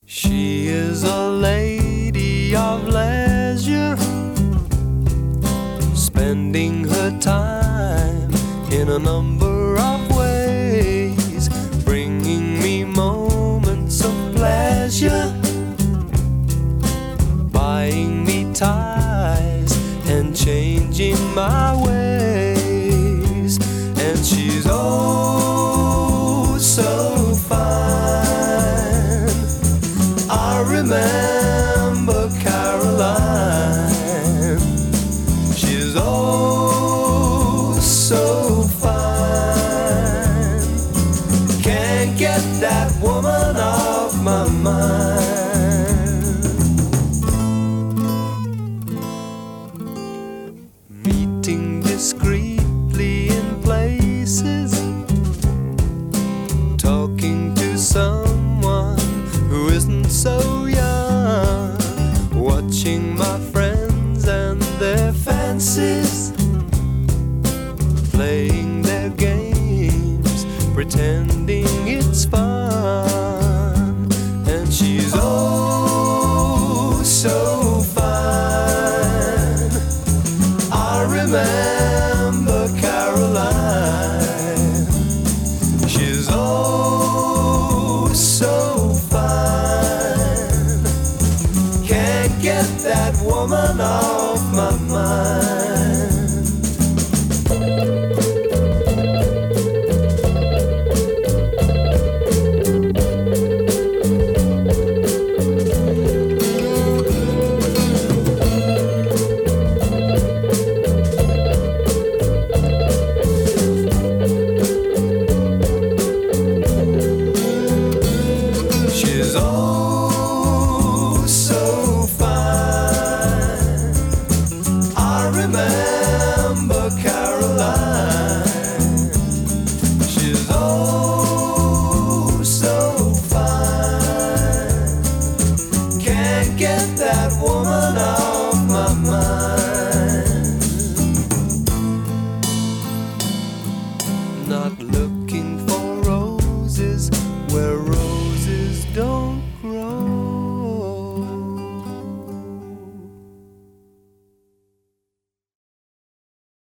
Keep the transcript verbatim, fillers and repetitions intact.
She is a lady of leisure, spending her time in a number of ways, bringing me moments of pleasure, buying me ties and changing my ways. And she's oh so fine. I remember Caroline. She's oh so fine. Can't get that woman off my mind. Meeting discreetly in places, talking to someone who isn't so young, watching my friends and their fancies, playing their games, pretending it's fun. And she's oh so fine. I remember Caroline. She's oh so fine. Can't get that woman off my mind. She's oh so fine. I remember Caroline. She's oh so fine. Can't get that woman off my mind.